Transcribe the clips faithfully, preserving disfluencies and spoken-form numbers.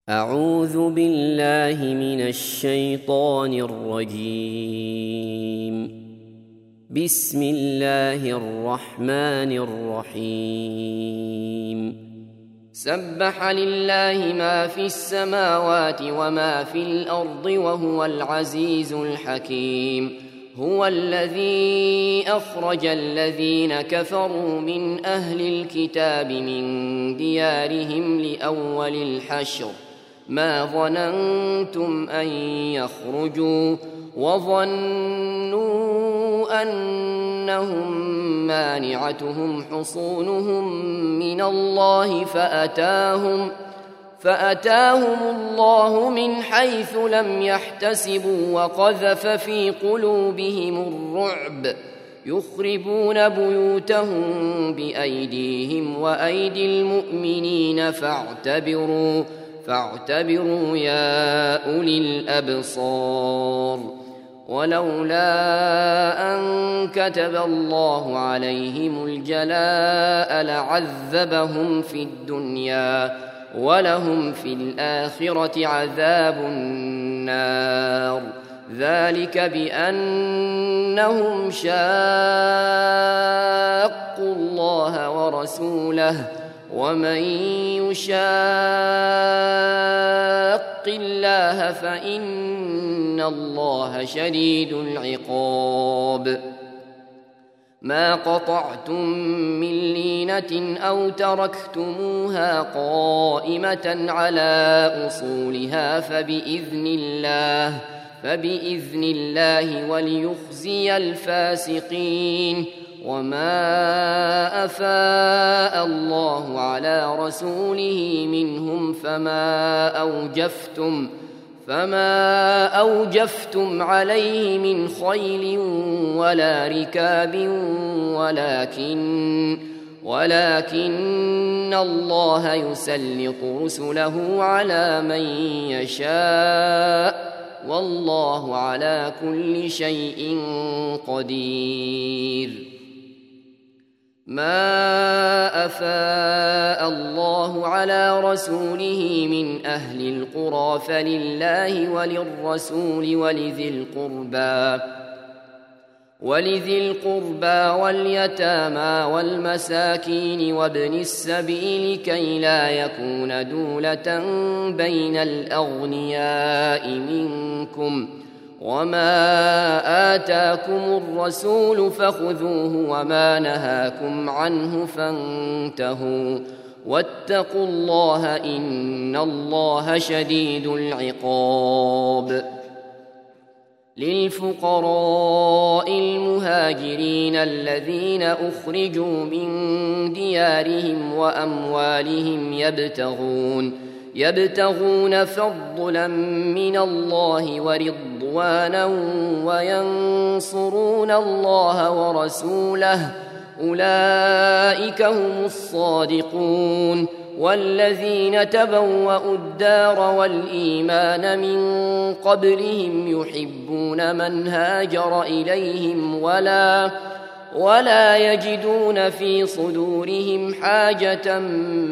أعوذ بالله من الشيطان الرجيم. بسم الله الرحمن الرحيم. سبح لله ما في السماوات وما في الأرض وهو العزيز الحكيم. هو الذي أخرج الذين كفروا من أهل الكتاب من ديارهم لأول الحشر ما ظننتم أن يخرجوا وظنوا أنهم مانعتهم حصونهم من الله فأتاهم فأتاهم الله من حيث لم يحتسبوا وقذف في قلوبهم الرعب يخربون بيوتهم بأيديهم وأيدي المؤمنين فاعتبروا فاعتبروا يا أولي الأبصار. ولولا أن كتب الله عليهم الجلاء لعذبهم في الدنيا ولهم في الآخرة عذاب النار. ذلك بأنهم شاقوا الله ورسوله ومن يشاق الله فإن الله شديد العقاب. ما قطعتم من لينة أو تركتموها قائمة على أصولها فبإذن الله فبإذن الله وليخزي الفاسقين. وما أفاء الله على رسوله منهم فما أوجفتم فما أوجفتم عليه من خيل ولا ركاب ولكن ولكن الله يسلط رسله على من يشاء والله على كل شيء قدير. ما أفاء الله على رسوله من أهل القرى فلله وللرسول ولذي القربى ولذي القربى واليتامى والمساكين وابن السبيل كي لا يكون دولة بين الأغنياء منكم. وما آتاكم الرسول فخذوه وما نهاكم عنه فانتهوا واتقوا الله إن الله شديد العقاب. للفقراء المهاجرين الذين أخرجوا من ديارهم وأموالهم يبتغون يبتغون فضلا من الله ورضوانا وينصرون الله ورسوله أولئك هم الصادقون. والذين تبوأوا الدار والإيمان من قبلهم يحبون من هاجر إليهم ولا ولا يجدون في صدورهم حاجة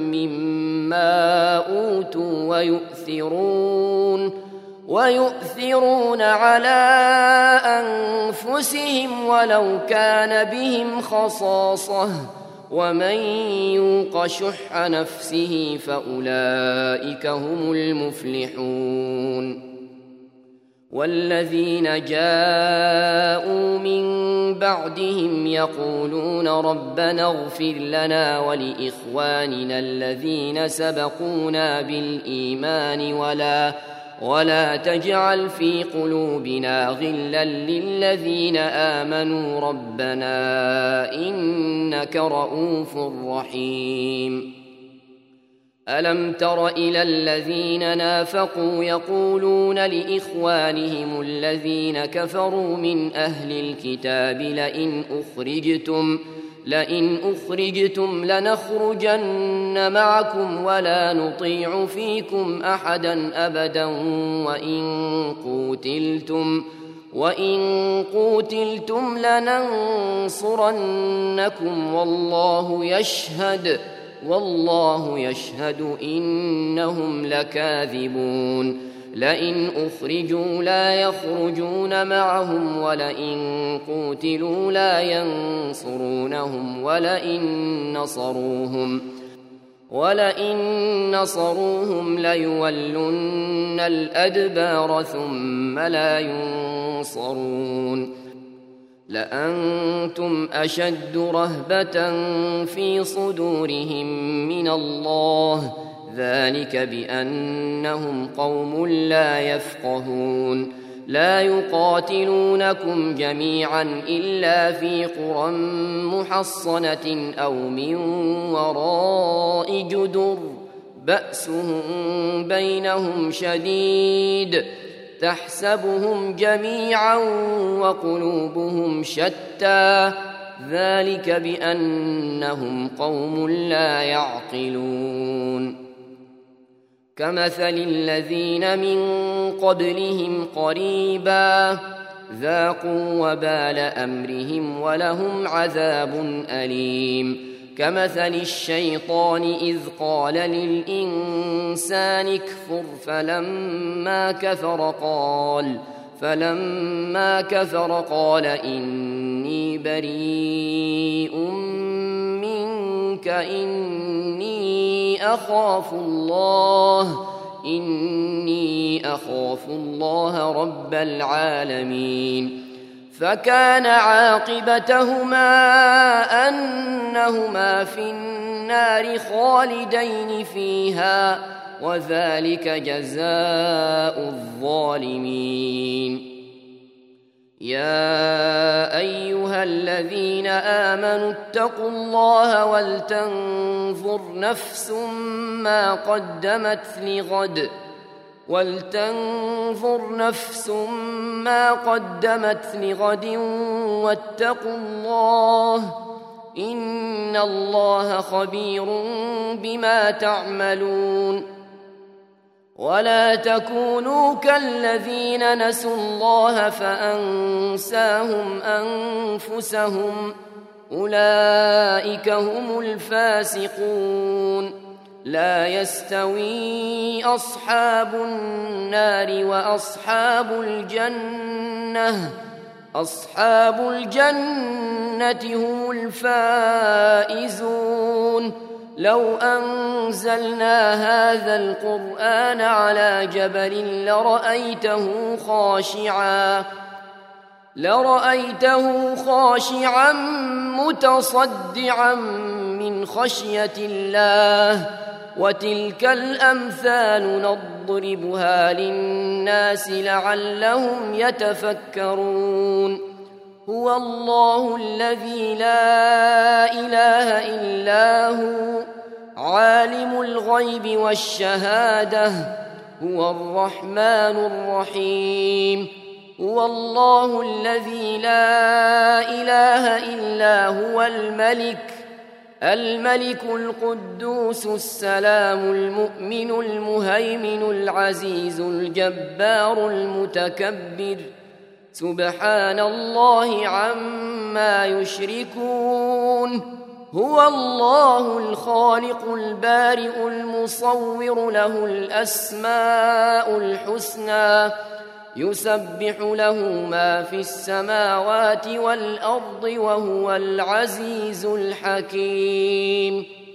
مما أوتوا ويؤثرون ويؤثرون على أنفسهم ولو كان بهم خصاصة ومن يوق شح نفسه فأولئك هم المفلحون. والذين جاءوا من بعدهم يقولون ربنا اغفر لنا ولإخواننا الذين سبقونا بالإيمان ولا ولا تجعل في قلوبنا غلا للذين آمنوا ربنا إنك رؤوف رحيم. ألم تر إلى الذين نافقوا يقولون لإخوانهم الذين كفروا من أهل الكتاب لئن أخرجتم لئن أخرجتم لنخرجن معكم ولا نطيع فيكم أحدا أبدا وإن قوتلتم وإن قوتلتم لننصرنكم والله يشهد والله يشهد إنهم لكاذبون لئن أخرجوا لا يخرجون معهم ولئن قوتلوا لا ينصرونهم ولئن نصروهم ولئن نصروهم ليولن الأدبار ثم لا ينصرون لأنتم أشد رهبة في صدورهم من الله ذلك بأنهم قوم لا يفقهون لا يقاتلونكم جميعا إلا في قرى محصنة أو من وراء جدر بأسهم بينهم شديد تحسبهم جميعا وقلوبهم شتى ذلك بأنهم قوم لا يعقلون كمثل الذين من قبلهم قريبا ذاقوا وبال أمرهم ولهم عذاب أليم كمثل الشيطان إذ قال للإنسان اكفر فلما كفر قال فلما كفر قال إني بريء منك إني أخاف الله إني أخاف الله رب العالمين فكان عاقبتهما أنهما في النار خالدين فيها وذلك جزاء الظالمين يا أيها الذين آمنوا اتقوا الله ولتنظر نفس ما قدمت لغد ولتنظر نفس ما قدمت لغد واتقوا الله إن الله خبير بما تعملون ولا تكونوا كالذين نسوا الله فأنساهم أنفسهم أولئك هم الفاسقون لا يستوي أصحاب النار وأصحاب الجنة أصحاب الجنة هم الفائزون لو أنزلنا هذا القرآن على جبل لرأيته خاشعا لرأيته خاشعا متصدعا من خشية الله وتلك الأمثال نضربها للناس لعلهم يتفكرون هو الله الذي لا إله إلا هو عالم الغيب والشهادة هو الرحمن الرحيم هو الله الذي لا إله إلا هو الملك الملك القدوس السلام المؤمن المهيمن العزيز الجبار المتكبر سبحان الله عما يشركون هو الله الخالق البارئ المصور له الأسماء الحسنى يسبح له ما في السماوات والأرض وهو العزيز الحكيم